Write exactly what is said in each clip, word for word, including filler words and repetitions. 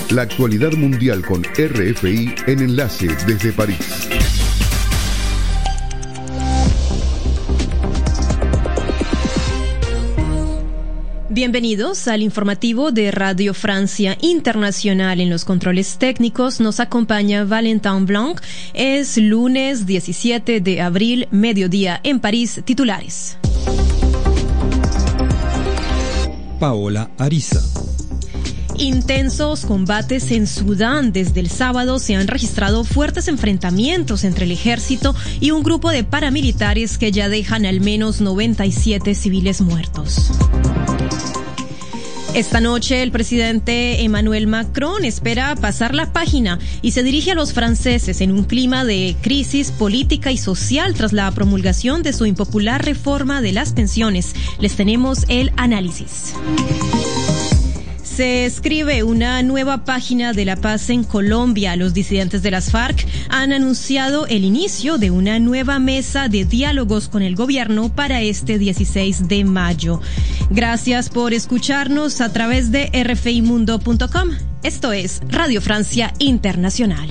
La actualidad mundial con R F I en Enlace desde París. Bienvenidos al informativo de Radio Francia Internacional. En los controles técnicos nos acompaña Valentin Blanc. Es lunes diecisiete de abril, mediodía en París. Titulares. Paola Ariza. Intensos combates en Sudán. Desde el sábado se han registrado fuertes enfrentamientos entre el ejército y un grupo de paramilitares que ya dejan al menos noventa y siete civiles muertos. Esta noche el presidente Emmanuel Macron espera pasar la página y se dirige a los franceses en un clima de crisis política y social tras la promulgación de su impopular reforma de las pensiones. Les tenemos el análisis. Se escribe una nueva página de la paz en Colombia. Los disidentes de las FARC han anunciado el inicio de una nueva mesa de diálogos con el gobierno para este dieciséis de mayo. Gracias por escucharnos a través de r f i mundo punto com. Esto es Radio Francia Internacional.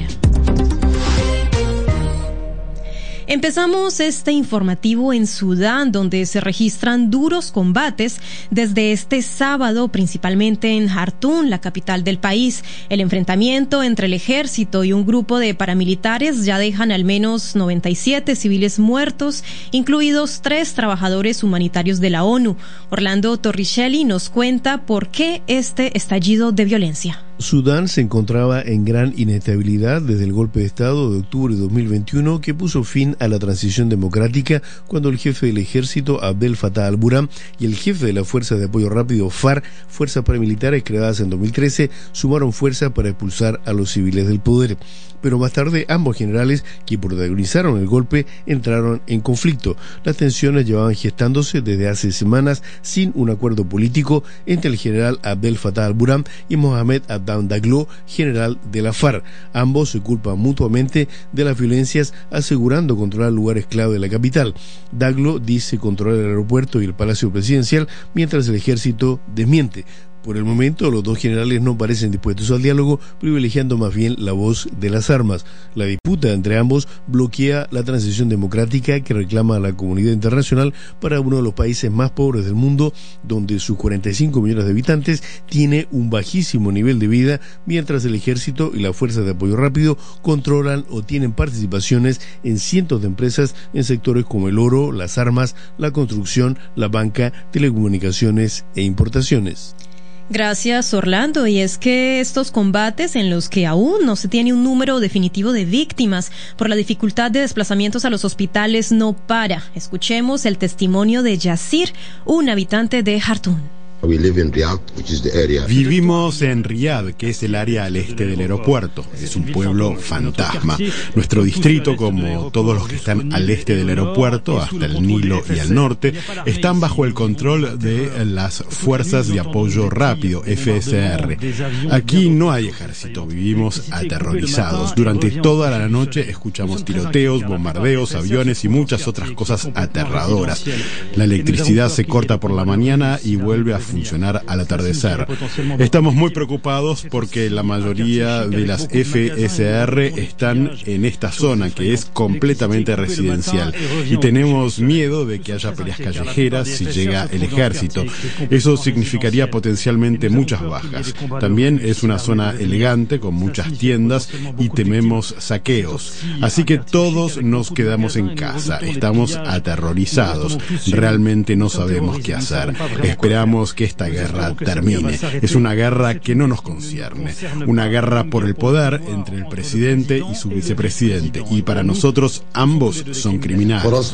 Empezamos este informativo en Sudán, donde se registran duros combates desde este sábado, principalmente en Jartum, la capital del país. El enfrentamiento entre el ejército y un grupo de paramilitares ya dejan al menos noventa y siete civiles muertos, incluidos tres trabajadores humanitarios de la ONU. Orlando Torricelli nos cuenta por qué este estallido de violencia. Sudán se encontraba en gran inestabilidad desde el golpe de Estado de octubre de dos mil veintiuno que puso fin a la transición democrática cuando el jefe del ejército Abdel Fattah al-Burhan y el jefe de la Fuerza de Apoyo Rápido FARC, fuerzas paramilitares creadas en dos mil trece, sumaron fuerza para expulsar a los civiles del poder. Pero más tarde ambos generales que protagonizaron el golpe entraron en conflicto. Las tensiones llevaban gestándose desde hace semanas sin un acuerdo político entre el general Abdel Fattah al-Burhan y Mohamed Abdan Daglo, general de la FARC. Ambos se culpan mutuamente de las violencias, asegurando controlar lugares clave de la capital. Daglo dice controlar el aeropuerto y el palacio presidencial, mientras el ejército desmiente. Por el momento, los dos generales no parecen dispuestos al diálogo, privilegiando más bien la voz de las armas. La disputa entre ambos bloquea la transición democrática que reclama la comunidad internacional para uno de los países más pobres del mundo, donde sus cuarenta y cinco millones de habitantes tiene un bajísimo nivel de vida, mientras el ejército y las fuerzas de apoyo rápido controlan o tienen participaciones en cientos de empresas en sectores como el oro, las armas, la construcción, la banca, telecomunicaciones e importaciones. Gracias, Orlando. Y es que estos combates en los que aún no se tiene un número definitivo de víctimas por la dificultad de desplazamientos a los hospitales no para. Escuchemos el testimonio de Yasir, un habitante de Jartum. Vivimos en Riyadh, que es el área al este del aeropuerto. Es un pueblo fantasma. Nuestro distrito, como todos los que están al este del aeropuerto, hasta el Nilo y al norte, están bajo el control de las Fuerzas de Apoyo Rápido, F S R. Aquí no hay ejército, vivimos aterrorizados. Durante toda la noche escuchamos tiroteos, bombardeos, aviones y muchas otras cosas aterradoras. La electricidad se corta por la mañana y vuelve a funcionar al atardecer. Estamos muy preocupados porque la mayoría de las F S R están en esta zona que es completamente residencial y tenemos miedo de que haya peleas callejeras si llega el ejército. Eso significaría potencialmente muchas bajas. También es una zona elegante con muchas tiendas y tememos saqueos. Así que todos nos quedamos en casa. Estamos aterrorizados. Realmente no sabemos qué hacer. Esperamos que esta guerra termine. Es una guerra que no nos concierne. Una guerra por el poder entre el presidente y su vicepresidente. Y para nosotros ambos son criminales.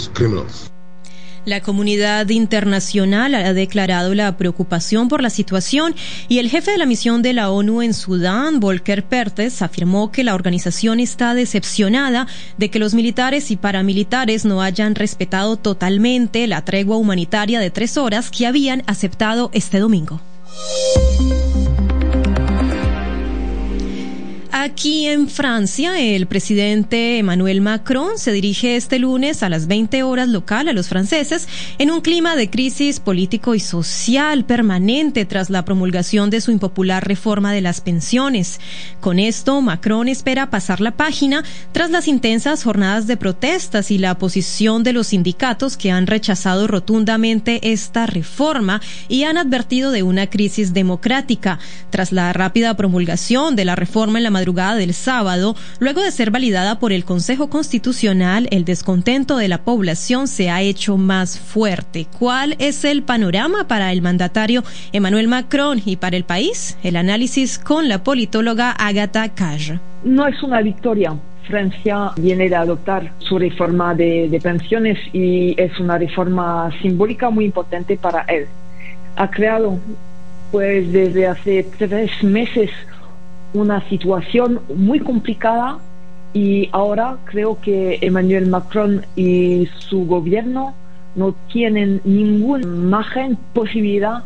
La comunidad internacional ha declarado la preocupación por la situación y el jefe de la misión de la ONU en Sudán, Volker Perthes, afirmó que la organización está decepcionada de que los militares y paramilitares no hayan respetado totalmente la tregua humanitaria de tres horas que habían aceptado este domingo. Aquí en Francia, el presidente Emmanuel Macron se dirige este lunes a las veinte horas local a los franceses en un clima de crisis político y social permanente tras la promulgación de su impopular reforma de las pensiones. Con esto, Macron espera pasar la página tras las intensas jornadas de protestas y la posición de los sindicatos que han rechazado rotundamente esta reforma y han advertido de una crisis democrática. Tras la rápida promulgación de la reforma en la madrugada del sábado, luego de ser validada por el Consejo Constitucional, el descontento de la población se ha hecho más fuerte. ¿Cuál es el panorama para el mandatario Emmanuel Macron y para el país? El análisis con la politóloga Agatha Cage. No es una victoria. Francia viene de adoptar su reforma de, de pensiones y es una reforma simbólica muy importante para él. Ha creado, pues desde hace tres meses, una situación muy complicada y ahora creo que Emmanuel Macron y su gobierno no tienen ninguna margen, posibilidad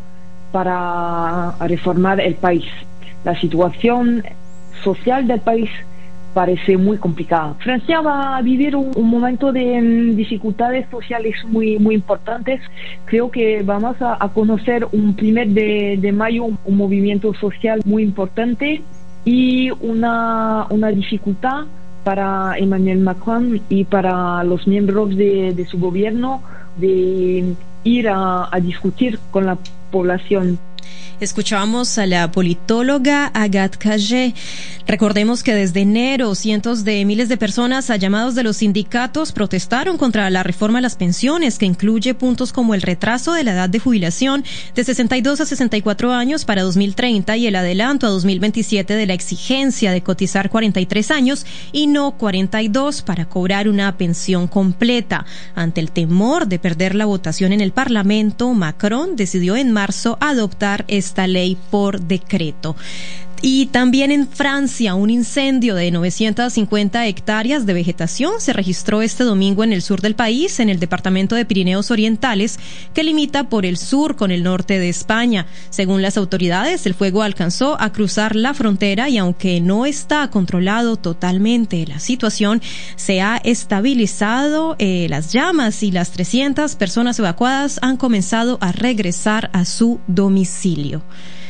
para reformar el país. La situación social del país parece muy complicada. Francia va a vivir un, un momento de um, dificultades sociales muy muy importantes. Creo que vamos a, a conocer un primer de, de mayo un, un movimiento social muy importante y una, una dificultad para Emmanuel Macron y para los miembros de, de su gobierno de ir a, a discutir con la población. Escuchábamos a la politóloga Agatha Cage. Recordemos que desde enero cientos de miles de personas a llamados de los sindicatos protestaron contra la reforma a las pensiones, que incluye puntos como el retraso de la edad de jubilación de sesenta y dos a sesenta y cuatro años para dos mil treinta y el adelanto a dos mil veintisiete de la exigencia de cotizar cuarenta y tres años y no cuarenta y dos para cobrar una pensión completa. Ante el temor de perder la votación en el Parlamento, Macron decidió en marzo adoptar esta ley por decreto. Y también en Francia, un incendio de novecientas cincuenta hectáreas de vegetación se registró este domingo en el sur del país, en el departamento de Pirineos Orientales, que limita por el sur con el norte de España. Según las autoridades, el fuego alcanzó a cruzar la frontera y aunque no está controlado totalmente la situación, se ha estabilizado eh, las llamas y las trescientas personas evacuadas han comenzado a regresar a su domicilio.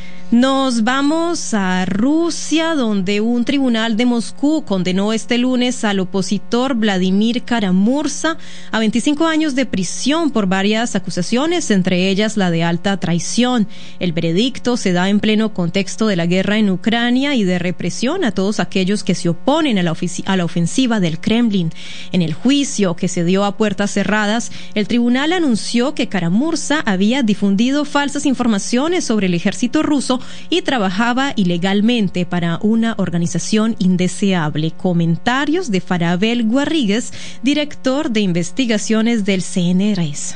Nos vamos a Rusia, donde un tribunal de Moscú condenó este lunes al opositor Vladimir Kara-Murza a veinticinco años de prisión por varias acusaciones, entre ellas la de alta traición. El veredicto se da en pleno contexto de la guerra en Ucrania y de represión a todos aquellos que se oponen a la, a la ofensiva del Kremlin. En el juicio, que se dio a puertas cerradas, el tribunal anunció que Kara-Murza había difundido falsas informaciones sobre el ejército ruso y trabajaba ilegalmente para una organización indeseable. Comentarios de Farabel Guarrigues, director de investigaciones del C N R S.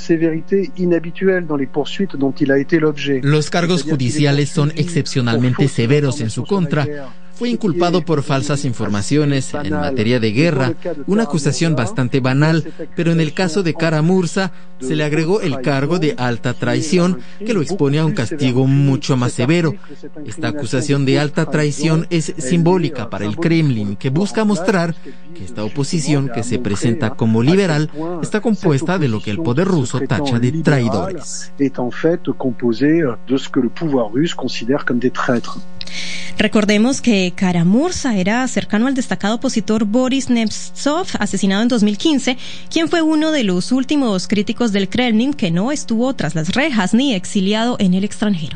Los cargos judiciales son excepcionalmente severos en su contra. Fue inculpado por falsas informaciones en materia de guerra, una acusación bastante banal, pero en el caso de Kara-Murza se le agregó el cargo de alta traición, que lo expone a un castigo mucho más severo. Esta acusación de alta traición es simbólica para el Kremlin, que busca mostrar que esta oposición, que se presenta como liberal, está compuesta de lo que el poder ruso tacha de traidores. Recordemos que Kara-Murza era cercano al destacado opositor Boris Nemtsov, asesinado en dos mil quince, quien fue uno de los últimos críticos del Kremlin que no estuvo tras las rejas ni exiliado en el extranjero.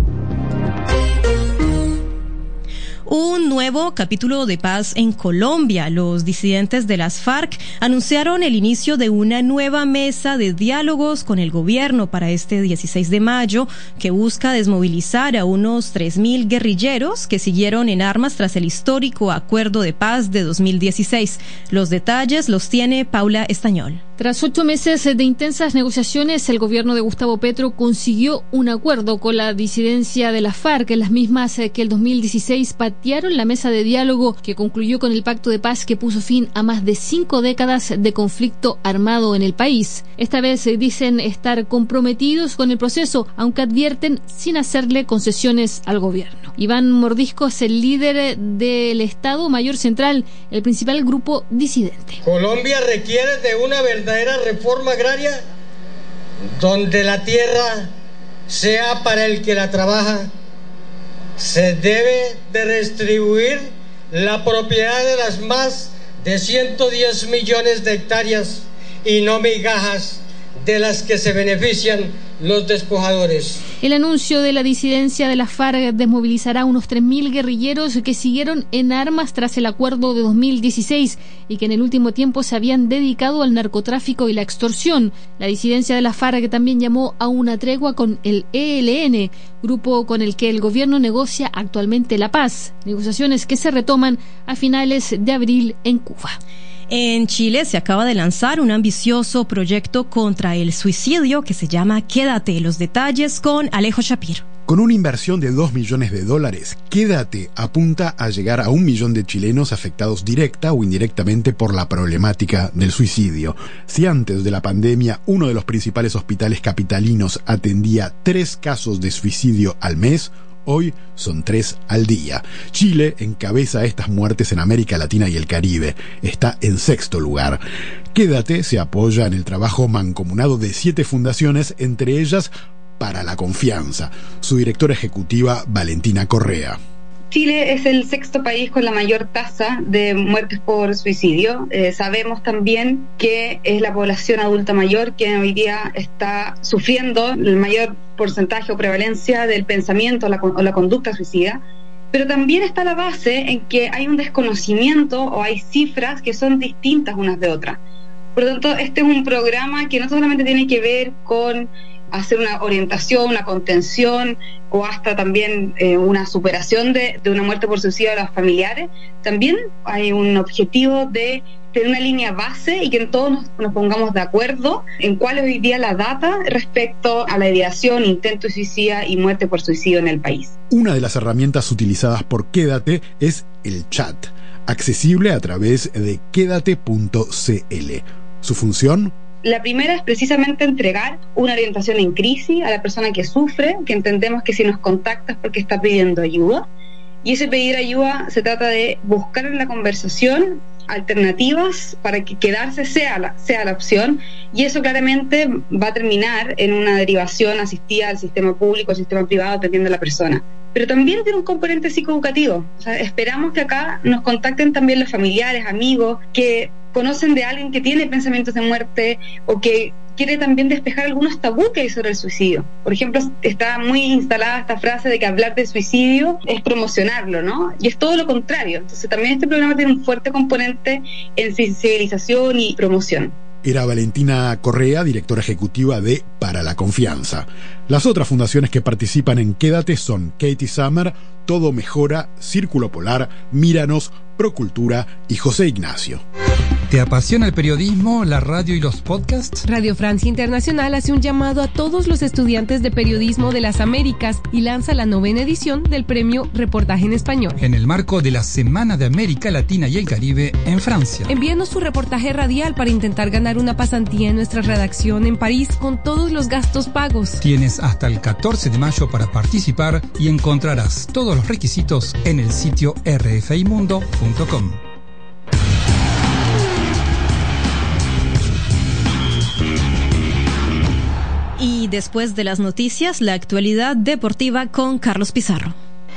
Un nuevo capítulo de paz en Colombia. Los disidentes de las FARC anunciaron el inicio de una nueva mesa de diálogos con el gobierno para este dieciséis de mayo, que busca desmovilizar a unos tres mil guerrilleros que siguieron en armas tras el histórico acuerdo de paz de dos mil dieciséis. Los detalles los tiene Paula Estañol. Tras ocho meses de intensas negociaciones, el gobierno de Gustavo Petro consiguió un acuerdo con la disidencia de la FARC, las mismas que el dos mil dieciséis patearon la mesa de diálogo que concluyó con el pacto de paz que puso fin a más de cinco décadas de conflicto armado en el país. Esta vez dicen estar comprometidos con el proceso, aunque advierten sin hacerle concesiones al gobierno. Iván Mordisco es el líder del Estado Mayor Central, el principal grupo disidente. Colombia requiere de una verdadera reforma agraria donde la tierra sea para el que la trabaja. Se debe de redistribuir la propiedad de las más de ciento diez millones de hectáreas y no migajas de las que se benefician los despojadores. El anuncio de la disidencia de la FARC desmovilizará a unos tres mil guerrilleros que siguieron en armas tras el acuerdo de dos mil dieciséis y que en el último tiempo se habían dedicado al narcotráfico y la extorsión. La disidencia de la FARC también llamó a una tregua con el E L N, grupo con el que el gobierno negocia actualmente la paz, negociaciones que se retoman a finales de abril en Cuba. En Chile se acaba de lanzar un ambicioso proyecto contra el suicidio que se llama Quédate. Los detalles con Alejo Shapiro. Con una inversión de dos millones de dólares, Quédate apunta a llegar a un millón de chilenos afectados directa o indirectamente por la problemática del suicidio. Si antes de la pandemia uno de los principales hospitales capitalinos atendía tres casos de suicidio al mes, hoy son tres al día. Chile encabeza estas muertes en América Latina y el Caribe. Está en sexto lugar. Quédate se apoya en el trabajo mancomunado de siete fundaciones, entre ellas Para la Confianza. Su directora ejecutiva, Valentina Correa. Chile es el sexto país con la mayor tasa de muertes por suicidio. Eh, sabemos también que es la población adulta mayor que hoy día está sufriendo el mayor porcentaje o prevalencia del pensamiento o la, o la conducta suicida. Pero también está la base en que hay un desconocimiento o hay cifras que son distintas unas de otras. Por lo tanto, este es un programa que no solamente tiene que ver con hacer una orientación, una contención o hasta también eh, una superación de, de una muerte por suicidio de los familiares. También hay un objetivo de tener una línea base y que todos nos, nos pongamos de acuerdo en cuál es hoy día la data respecto a la ideación, intento de suicidio y muerte por suicidio en el país. Una de las herramientas utilizadas por Quédate es el chat, accesible a través de quédate punto c l. ¿Su función? La primera es precisamente entregar una orientación en crisis a la persona que sufre, que entendemos que si nos contacta es porque está pidiendo ayuda. Y ese pedir ayuda se trata de buscar en la conversación alternativas para que quedarse sea la, sea la opción, y eso claramente va a terminar en una derivación asistida al sistema público, al sistema privado, dependiendo de la persona. Pero también tiene un componente psicoeducativo. O sea, esperamos que acá nos contacten también los familiares, amigos, que conocen de alguien que tiene pensamientos de muerte o que quiere también despejar algunos tabú que hay sobre el suicidio. Por ejemplo, está muy instalada esta frase de que hablar de suicidio es promocionarlo, ¿no? Y es todo lo contrario. Entonces también este programa tiene un fuerte componente en sensibilización y promoción. Era Valentina Correa, directora ejecutiva de Para la Confianza. Las otras fundaciones que participan en Quédate son Katie Summer, Todo Mejora, Círculo Polar, Míranos, Procultura y José Ignacio. ¿Te apasiona el periodismo, la radio y los podcasts? Radio Francia Internacional hace un llamado a todos los estudiantes de periodismo de las Américas y lanza la novena edición del premio Reportaje en Español. En el marco de la Semana de América Latina y el Caribe en Francia. Envíanos tu reportaje radial para intentar ganar una pasantía en nuestra redacción en París con todos los gastos pagos. Tienes hasta el catorce de mayo para participar y encontrarás todos los requisitos en el sitio r f i mundo punto com. Y después de las noticias, la actualidad deportiva con Carlos Pizarro.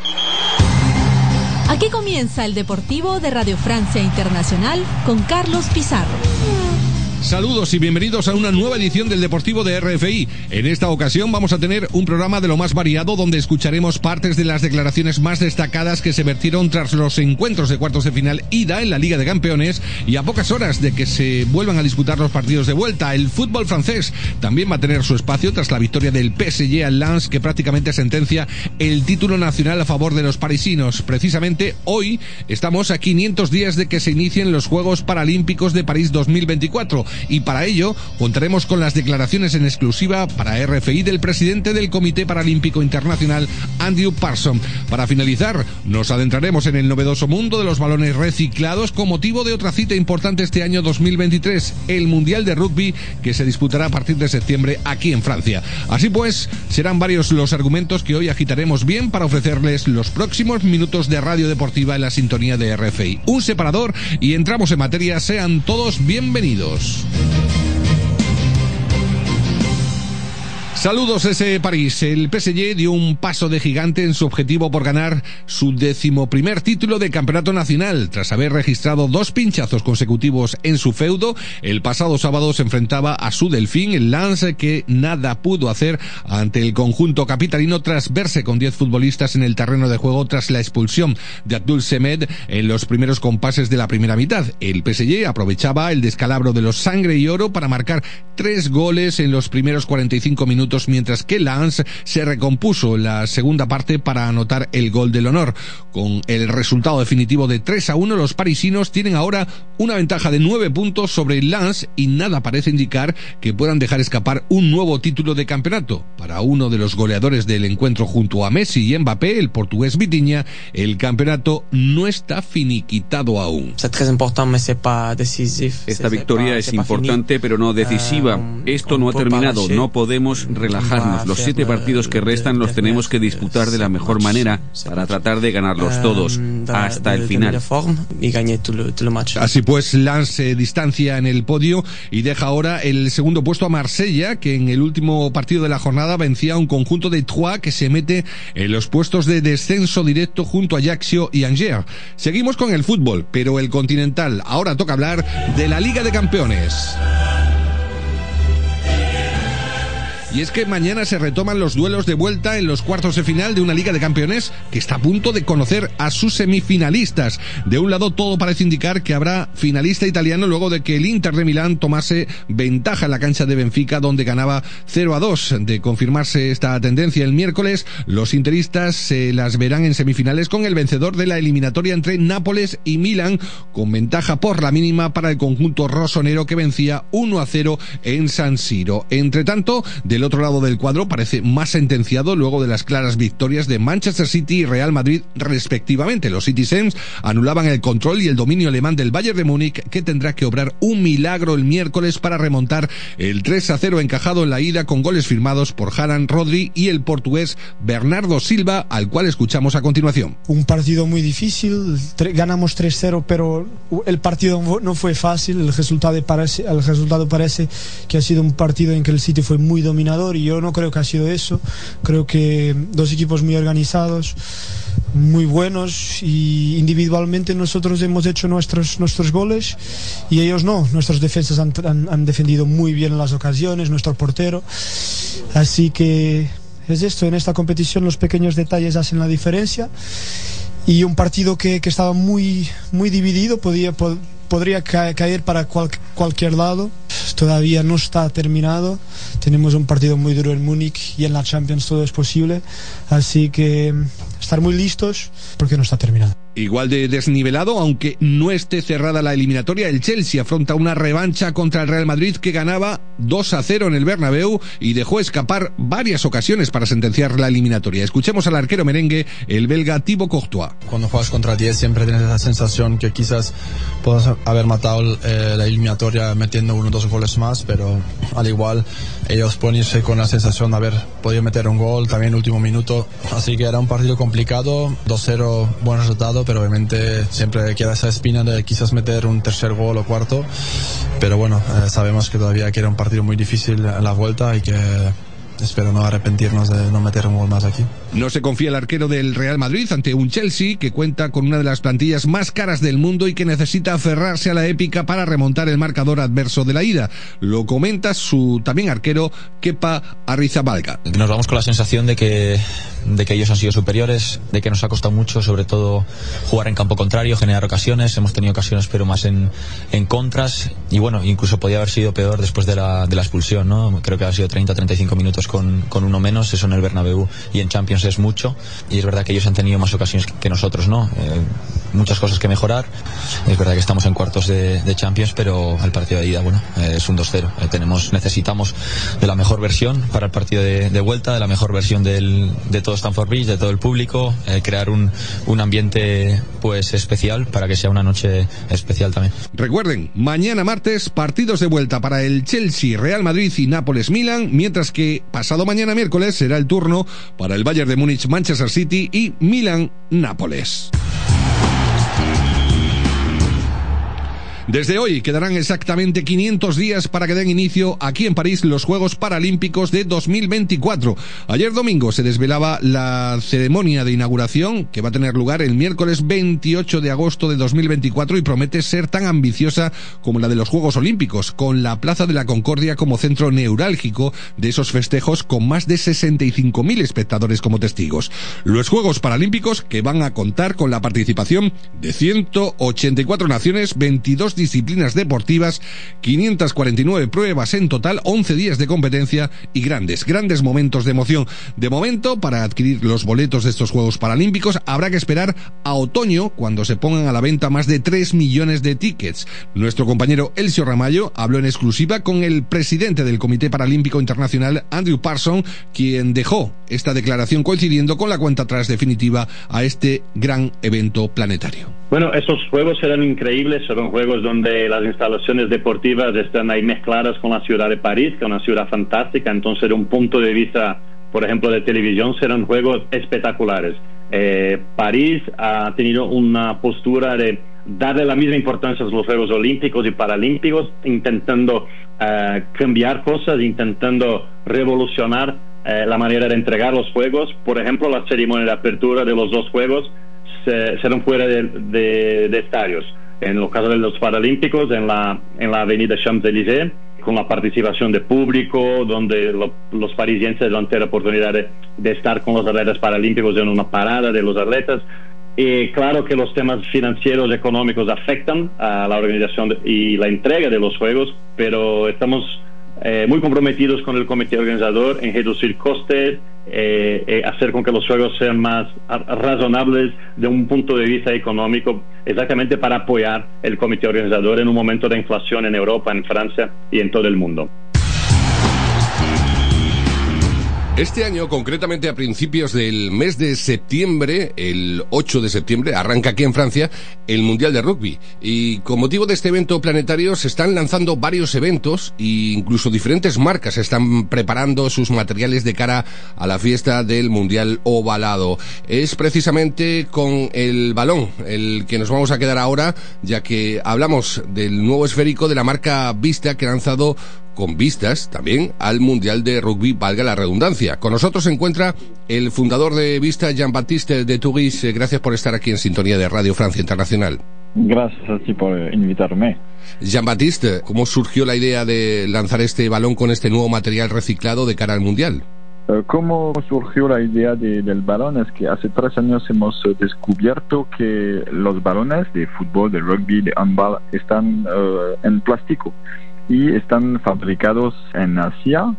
Aquí comienza el Deportivo de Radio Francia Internacional con Carlos Pizarro. Saludos y bienvenidos a una nueva edición del Deportivo de R F I. En esta ocasión vamos a tener un programa de lo más variado donde escucharemos partes de las declaraciones más destacadas que se vertieron tras los encuentros de cuartos de final ida en la Liga de Campeones, y a pocas horas de que se vuelvan a disputar los partidos de vuelta. El fútbol francés también va a tener su espacio tras la victoria del P S G al Lens, que prácticamente sentencia el título nacional a favor de los parisinos. Precisamente hoy estamos a quinientos días de que se inicien los Juegos Paralímpicos de París dos mil veinticuatro. y para ello contaremos con las declaraciones en exclusiva para R F I del presidente del Comité Paralímpico Internacional, Andrew Parsons. Para finalizar, nos adentraremos en el novedoso mundo de los balones reciclados con motivo de otra cita importante este año dos mil veintitrés, el Mundial de Rugby, que se disputará a partir de septiembre aquí en Francia. Así pues, serán varios los argumentos que hoy agitaremos bien para ofrecerles los próximos minutos de radio deportiva en la sintonía de R F I. Un separador y entramos en materia. Sean todos bienvenidos. Saludos desde París. El P S G dio un paso de gigante en su objetivo por ganar su decimoprimer título de campeonato nacional. Tras haber registrado dos pinchazos consecutivos en su feudo, el pasado sábado se enfrentaba a su delfín, el Lens, que nada pudo hacer ante el conjunto capitalino tras verse con diez futbolistas en el terreno de juego tras la expulsión de Abdul Semed en los primeros compases de la primera mitad. El P S G aprovechaba el descalabro de los sangre y oro para marcar tres goles en los primeros cuarenta y cinco minutos, mientras que Lens se recompuso en la segunda parte para anotar el gol del honor. Con el resultado definitivo de tres a uno, los parisinos tienen ahora una ventaja de nueve puntos sobre el Lens y nada parece indicar que puedan dejar escapar un nuevo título de campeonato. Para uno de los goleadores del encuentro junto a Messi y Mbappé, el portugués Vitinha, el campeonato no está finiquitado aún. Esta victoria es importante pero no decisiva. Esto no ha terminado, no podemos relajarnos. Los siete partidos que restan los tenemos que disputar de la mejor manera para tratar de ganarlos todos hasta el final. Así pues, Lens se distancia en el podio y deja ahora el segundo puesto a Marsella, que en el último partido de la jornada vencía a un conjunto de Troyes que se mete en los puestos de descenso directo junto a Ajaccio y Angers. Seguimos con el fútbol, pero el continental. Ahora toca hablar de la Liga de Campeones. Y es que mañana se retoman los duelos de vuelta en los cuartos de final de una Liga de Campeones que está a punto de conocer a sus semifinalistas. De un lado, todo parece indicar que habrá finalista italiano luego de que el Inter de Milán tomase ventaja en la cancha de Benfica, donde ganaba cero a dos. De confirmarse esta tendencia el miércoles, los interistas se las verán en semifinales con el vencedor de la eliminatoria entre Nápoles y Milán, con ventaja por la mínima para el conjunto rosonero, que vencía uno a cero en San Siro. Entre tanto, del El otro lado del cuadro parece más sentenciado luego de las claras victorias de Manchester City y Real Madrid respectivamente. Los Citizens anulaban el control y el dominio alemán del Bayern de Múnich, que tendrá que obrar un milagro el miércoles para remontar el tres a cero encajado en la ida con goles firmados por Haaland, Rodri y el portugués Bernardo Silva, al cual escuchamos a continuación. Un partido muy difícil, ganamos tres cero, pero el partido no fue fácil. El resultado parece, el resultado parece que ha sido un partido en que el City fue muy dominado, y yo no creo que ha sido eso. Creo que dos equipos muy organizados, muy buenos, y individualmente nosotros hemos hecho nuestros, nuestros goles y ellos no. Nuestros defensas han, han, han defendido muy bien en las ocasiones, nuestro portero. Así que es esto, en esta competición los pequeños detalles hacen la diferencia, y un partido que, que estaba muy, muy dividido, podía, pod, podría caer para cual, cualquier lado. Todavía no está terminado, tenemos un partido muy duro en Múnich y en la Champions todo es posible, así que estar muy listos porque no está terminado. Igual de desnivelado, aunque no esté cerrada la eliminatoria, el Chelsea afronta una revancha contra el Real Madrid, que ganaba dos a cero en el Bernabéu y dejó escapar varias ocasiones para sentenciar la eliminatoria. Escuchemos al arquero merengue, el belga Thibaut Courtois. Cuando juegas contra diez siempre tienes la sensación que quizás puedas haber matado eh, la eliminatoria metiendo uno o dos goles más, pero al igual ellos pueden irse con la sensación de haber podido meter un gol también en el último minuto, así que era un partido complicado. Dos cero, buen resultado, pero obviamente siempre queda esa espina de quizás meter un tercer gol o cuarto, pero bueno, eh, sabemos que todavía queda un partido muy difícil en la vuelta y que espero no arrepentirnos de no meter un gol más aquí. No se confía el arquero del Real Madrid ante un Chelsea que cuenta con una de las plantillas más caras del mundo y que necesita aferrarse a la épica para remontar el marcador adverso de la ida. Lo comenta su también arquero Kepa Arrizabalaga. Nos vamos con la sensación de que de que ellos han sido superiores, de que nos ha costado mucho, sobre todo jugar en campo contrario, generar ocasiones. Hemos tenido ocasiones pero más en, en contras, y bueno, incluso podía haber sido peor después de la, de la expulsión, ¿no? Creo que ha sido treinta a treinta y cinco minutos con, con uno menos. Eso en el Bernabéu y en Champions es mucho, y es verdad que ellos han tenido más ocasiones que nosotros, ¿no? Eh, muchas cosas que mejorar. Es verdad que estamos en cuartos de, de Champions, pero el partido de ida, bueno, eh, es un dos cero. Eh, tenemos, necesitamos de la mejor versión para el partido de, de vuelta, de la mejor versión del, de todo Stamford Bridge, de todo el público, eh, crear un, un ambiente pues especial para que sea una noche especial también. Recuerden, mañana martes, partidos de vuelta para el Chelsea, Real Madrid y Nápoles-Milan, mientras que pasado mañana miércoles será el turno para el Bayern de Múnich, Manchester City y Milan-Nápoles. Desde hoy quedarán exactamente quinientos días para que den inicio aquí en París los Juegos Paralímpicos de dos mil veinticuatro. Ayer domingo se desvelaba la ceremonia de inauguración que va a tener lugar el miércoles veintiocho de agosto de dos mil veinticuatro y promete ser tan ambiciosa como la de los Juegos Olímpicos, con la Plaza de la Concordia como centro neurálgico de esos festejos con más de sesenta y cinco mil espectadores como testigos. Los Juegos Paralímpicos que van a contar con la participación de ciento ochenta y cuatro naciones, veintidós disciplinas deportivas, quinientas cuarenta y nueve pruebas en total, once días de competencia y grandes, grandes momentos de emoción. De momento, para adquirir los boletos de estos Juegos Paralímpicos habrá que esperar a otoño, cuando se pongan a la venta más de tres millones de tickets. Nuestro compañero Elcio Ramallo habló en exclusiva con el presidente del Comité Paralímpico Internacional, Andrew Parsons, quien dejó esta declaración coincidiendo con la cuenta atrás definitiva a este gran evento planetario. Bueno, estos juegos serán increíbles, serán juegos donde las instalaciones deportivas están ahí mezcladas con la ciudad de París, que es una ciudad fantástica. Entonces, de un punto de vista, por ejemplo, de televisión, serán juegos espectaculares. Eh, París ha tenido una postura de darle la misma importancia a los Juegos Olímpicos y Paralímpicos, intentando uh, cambiar cosas, intentando revolucionar uh, la manera de entregar los Juegos. Por ejemplo, la ceremonia de apertura de los dos Juegos se, serán fuera de, de, de estadios. En el caso de los Paralímpicos, en la, en la avenida Champs-Élysées, con la participación de público, donde lo, los parisienses van a tener la oportunidad de, de estar con los atletas paralímpicos en una parada de los atletas. Y claro que los temas financieros, económicos afectan a la organización de, y la entrega de los Juegos, pero estamos eh, muy comprometidos con el comité organizador en reducir costes, eh, eh, hacer con que los Juegos sean más razonables de un punto de vista económico, exactamente para apoyar el comité organizador en un momento de inflación en Europa, en Francia y en todo el mundo. Este año, concretamente a principios del mes de septiembre, el ocho de septiembre, arranca aquí en Francia el Mundial de Rugby. Y con motivo de este evento planetario se están lanzando varios eventos e incluso diferentes marcas están preparando sus materiales de cara a la fiesta del Mundial Ovalado. Es precisamente con el balón el que nos vamos a quedar ahora, ya que hablamos del nuevo esférico de la marca Vista, que ha lanzado con vistas también al Mundial de Rugby, valga la redundancia. Con nosotros se encuentra el fundador de Vista, Jean-Baptiste de Touris. Gracias por estar aquí en sintonía de Radio Francia Internacional. Gracias a ti por invitarme. Jean-Baptiste, ¿cómo surgió la idea de lanzar este balón con este nuevo material reciclado de cara al Mundial? ¿Cómo surgió la idea de, del balón? Es que hace tres años hemos descubierto que los balones de fútbol, de rugby, de handball están uh, en plástico y están fabricados en Asia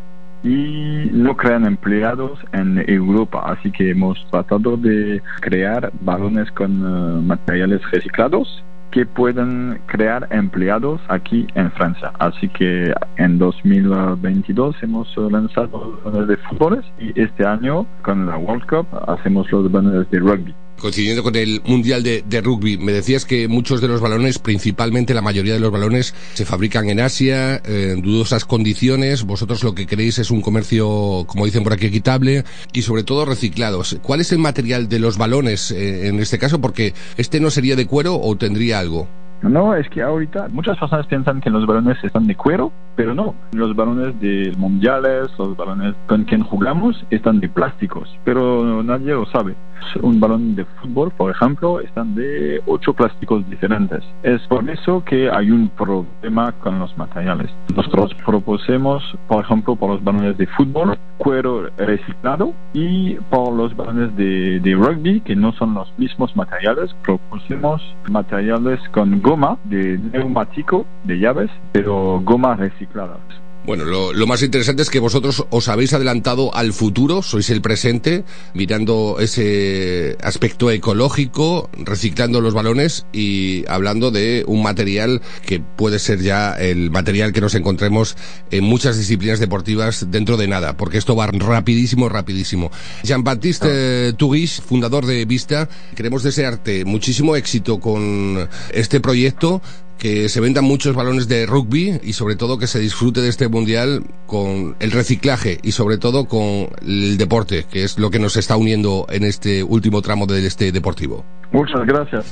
y no crean empleados en Europa, así que hemos tratado de crear balones con uh, materiales reciclados que pueden crear empleados aquí en Francia. Así que en dos mil veintidós hemos lanzado los balones de fútbol y este año con la World Cup hacemos los balones de rugby. Coincidiendo con el Mundial de, de Rugby, me decías que muchos de los balones, principalmente la mayoría de los balones, se fabrican en Asia, eh, en dudosas condiciones. Vosotros lo que queréis es un comercio, como dicen por aquí, equitable y sobre todo reciclados. ¿Cuál es el material de los balones eh, en este caso? Porque este no sería de cuero o tendría algo. No, es que ahorita muchas personas piensan que los balones están de cuero, pero no. Los balones de mundiales, los balones con quien jugamos están de plásticos, pero nadie lo sabe. Un balón de fútbol, por ejemplo, están de ocho plásticos diferentes. Es por eso que hay un problema con los materiales. Nosotros propusimos, por ejemplo, por los balones de fútbol, cuero reciclado, y por los balones de, de rugby, que no son los mismos materiales, propusimos materiales con goma de neumático, de llaves, pero goma reciclada. Bueno, lo, lo más interesante es que vosotros os habéis adelantado al futuro, sois el presente, mirando ese aspecto ecológico, reciclando los balones y hablando de un material que puede ser ya el material que nos encontremos en muchas disciplinas deportivas dentro de nada, porque esto va rapidísimo, rapidísimo. Jean-Baptiste Tourige, fundador de Vista, queremos desearte muchísimo éxito con este proyecto, que se vendan muchos balones de rugby y sobre todo que se disfrute de este mundial con el reciclaje y sobre todo con el deporte, que es lo que nos está uniendo en este último tramo de este deportivo. Muchas gracias.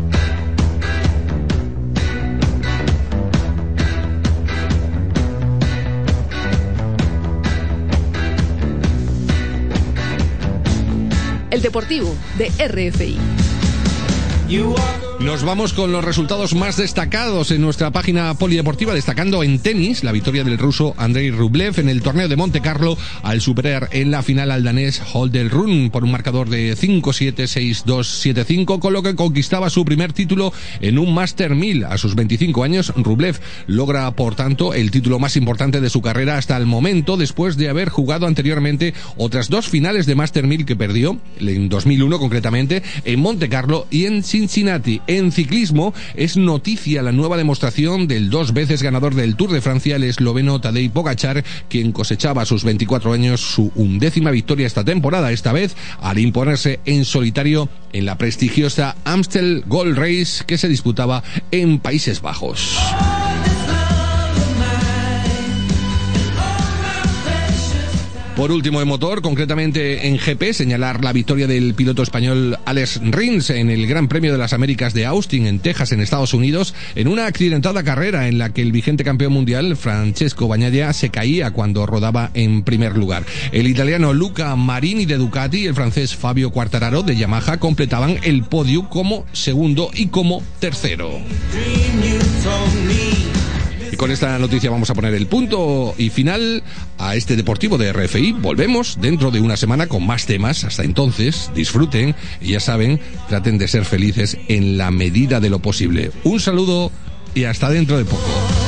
El Deportivo de R F I. Nos vamos con los resultados más destacados en nuestra página polideportiva, destacando en tenis la victoria del ruso Andrei Rublev en el torneo de Monte Carlo al superar en la final al danés Holger Rune por un marcador de cinco siete, seis dos, siete cinco, con lo que conquistaba su primer título en un Master mil. A sus veinticinco años, Rublev logra, por tanto, el título más importante de su carrera hasta el momento, después de haber jugado anteriormente otras dos finales de Master mil que perdió, en dos mil uno concretamente, en Monte Carlo y en Cincinnati. En ciclismo es noticia la nueva demostración del dos veces ganador del Tour de Francia, el esloveno Tadej Pogačar, quien cosechaba a sus veinticuatro años su undécima victoria esta temporada, esta vez al imponerse en solitario en la prestigiosa Amstel Gold Race que se disputaba en Países Bajos. Por último, en motor, concretamente en G P, señalar la victoria del piloto español Alex Rins en el Gran Premio de las Américas de Austin, en Texas, en Estados Unidos, en una accidentada carrera en la que el vigente campeón mundial, Francesco Bagnaia, se caía cuando rodaba en primer lugar. El italiano Luca Marini de Ducati y el francés Fabio Quartararo de Yamaha completaban el podio como segundo y como tercero. Y con esta noticia vamos a poner el punto y final a este Deportivo de R F I. Volvemos dentro de una semana con más temas. Hasta entonces, disfruten y ya saben, traten de ser felices en la medida de lo posible. Un saludo y hasta dentro de poco.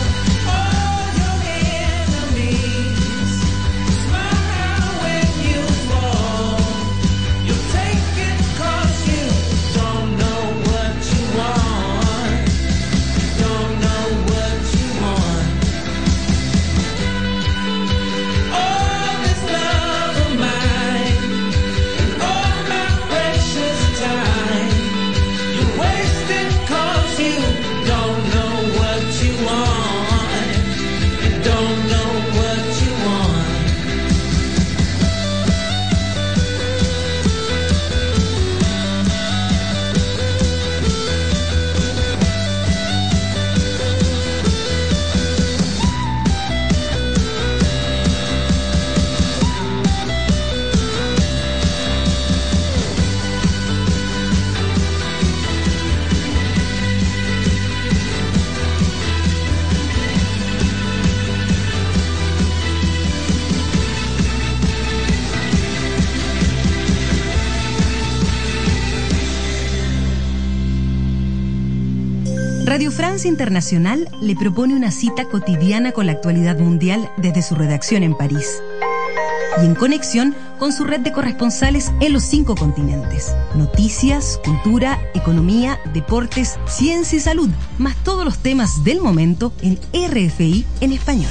Radio Francia Internacional le propone una cita cotidiana con la actualidad mundial desde su redacción en París y en conexión con su red de corresponsales en los cinco continentes. Noticias, cultura, economía, deportes, ciencia y salud, más todos los temas del momento en R F I en español.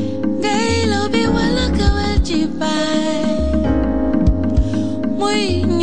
Muy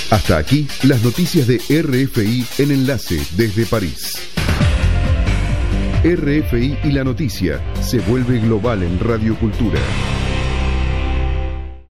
Hasta aquí las noticias de R F I en Enlace desde París. R F I y la noticia se vuelve global en Radio Cultura.